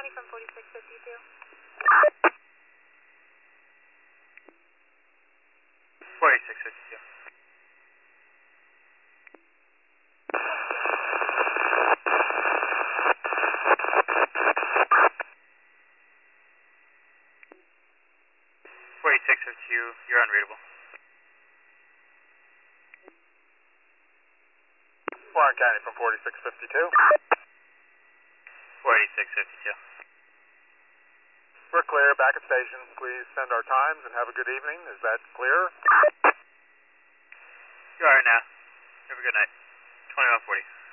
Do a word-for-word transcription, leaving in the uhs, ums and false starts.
County from forty-six fifty-two. forty-six fifty-two. forty-six fifty-two, you're unreadable. Warren County from forty-six fifty-two. forty-six fifty-two. We're clear, back at station. Please send our times and have a good evening. Is that clear? You are now. Have a good night. twenty-one forty.